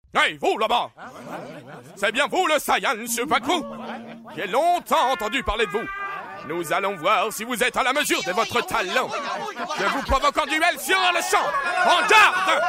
Hey, vous là-bas! C'est bien vous le Saiyan Shupaku? J'ai longtemps entendu parler de vous. Nous allons voir si vous êtes à la mesure de votre talent. Je vous provoque en duel sur le champ. En garde!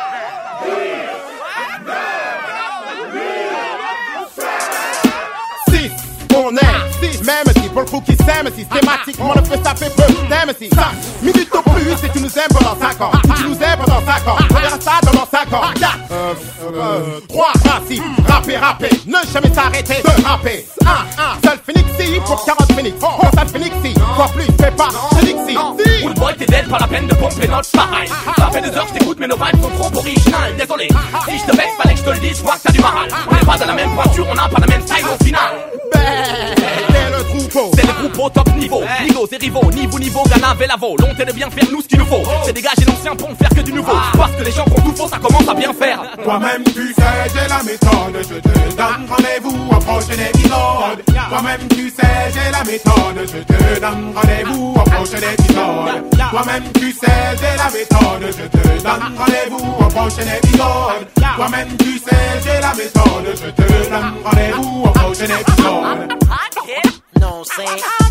On est même si pour le coup qui s'aime, systématiquement le fait ça fait peu. T'aimes si 5 minutes au plus si tu nous aimes pendant 5 ans. Si tu nous aimes pendant 5 ans, on verra ça pendant 5 ans. 3 principes, rapper, ne jamais s'arrêter de rapper. 1, seul Phoenix pour 40 Phoenix. Pour ça Phoenix, quoi plus, fais pas, c'est Dixie. Old boy, t'es dead, pas la peine de pomper notre pareil. Ça fait 2 heures que je t'écoute, mais nos vibes sont trop originales. Désolé, si je te vexe, fallait que je te le dise, je crois que t'as du mal. On n'est pas dans la même voiture, on n'a pas la même style au final. C'est le troupeau. C'est le groupe au top niveau. Nigos et rivaux, niveau, Ghana, Vélavo. L'onté de bien faire nous ce qu'il nous faut. C'est dégager l'ancien pour ne faire que du nouveau. Parce que les gens font tout faux, ça commence à bien faire. Toi-même tu sais, j'ai la méthode. Je te donne rendez-vous au prochain épisode. Toi-même tu sais, j'ai la méthode. Je te donne rendez-vous au prochain épisode. Toi-même tu sais, j'ai la méthode. Je te donne rendez-vous au prochain épisode. Toi-même tu sais, j'ai la méthode. Je te donne rendez-vous au prochain épisode. Non, c'est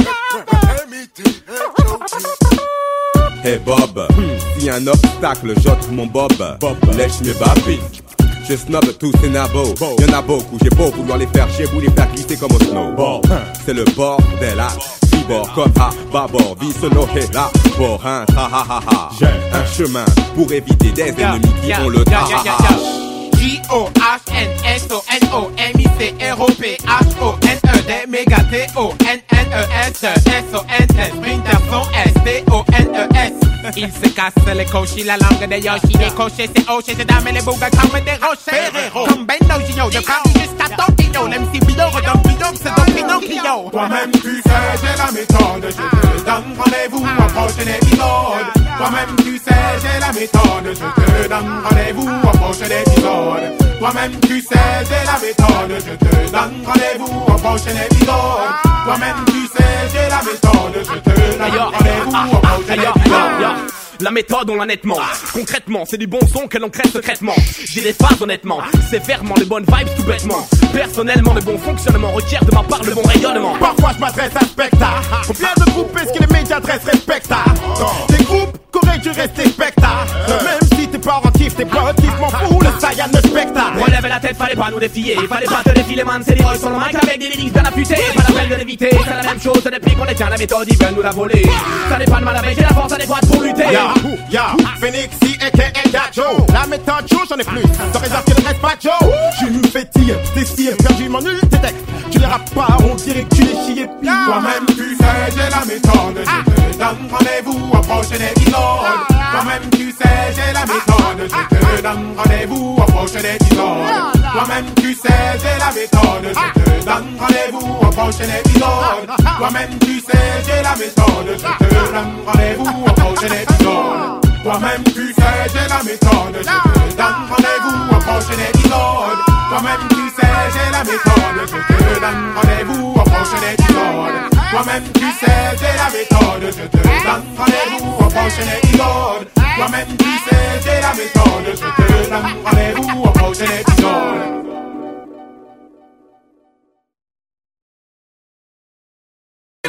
Hey Bob, si un obstacle, j'ôte mon Bob. Lèche mes babines. Je snob tous ces nabos. Y'en a beaucoup, j'ai beau vouloir les faire chier, vous les faire glisser comme au snowboard. C'est le bordel à tribord, comme à bâbord. Vie sonohé là, pour un ha. J'ai un chemin pour éviter des ennemis qui ont le ta. J-O-H-N-S-O-N-O-M-I-C-R-O-P-H-O-N-E des méga T-O-N-N-E-S S-O-N-S Sprinter son S-T-O-N-E-S. Il se casse les cochis, la langue de Yoshi. Les cochers, c'est Oshé, c'est dames et les bougas comme des rochers. Comme Bendo Gino, de Paris jusqu'à Tokyo. L'MC Bido, redonne Bido, c'est donc Pinocchio. Toi-même tu sais, j'ai la méthode. Je te donne rendez-vous au prochain épisode. Toi-même tu sais, j'ai la méthode. Je te donne rendez-vous au prochain épisode. Toi-même tu sais, j'ai la méthode. Je te donne rendez-vous au prochain épisode. Toi-même tu sais, j'ai la méthode. Je te donne rendez-vous au prochain épisode. La méthode, on l'a nettement. Concrètement, c'est du bon son que l'on crée secrètement. J'ai des phases honnêtement, sévèrement, les bonnes vibes tout bêtement. Personnellement, le bon fonctionnement requiert de ma part le bon rayonnement. Parfois je m'adresse à spectacle. Faut bien regrouper ce que les médias adressent respectables. Des groupes qu'aurait dû rester spectacle. Même si t'es pas rentif, t'es pas rentif, m'en fous, le Saiyan le spectacle. Relève la tête, fallait pas nous défier. Fallait pas te défiler, man, c'est des rois sur le mic avec des lyrics bien affûtés. Pas la peine de l'éviter, c'est la même chose depuis qu'on détient la méthode, ils veulent nous la voler. Ça n'est pas de mal avec, j'ai la force adéquate pour lutter. Phoenix, a.k.a. Joe. La méthode Joe, j'en ai plus. T'en réserve que ne reste pas Joe. Je nous fais tire, tes cires, perdu m'ennuie tes textes. Tu les rappes pas, on dirait que tu les chies. Toi-même tu sais, j'ai la méthode. Je te donne rendez-vous au prochain épisode. Toi-même tu sais, j'ai la méthode. Je te donne rendez-vous au prochain épisode. Toi-même tu sais, j'ai la méthode. Je te donne rendez-vous au prochain épisode. Toi-même tu sais, j'ai la méthode. Je te donne rendez-vous au prochain épisode. Toi-même tu sais, j'ai la méthode. Je te donne rendez-vous au prochain épisode. Toi-même tu sais, j'ai la méthode. Je te donne rendez-vous au prochain épisode. Toi-même tu sais, j'ai la méthode. Je te donne rendez-vous au prochain épisode. Toi-même tu sais, j'ai la méthode. Je te donne rendez-vous au prochain épisode.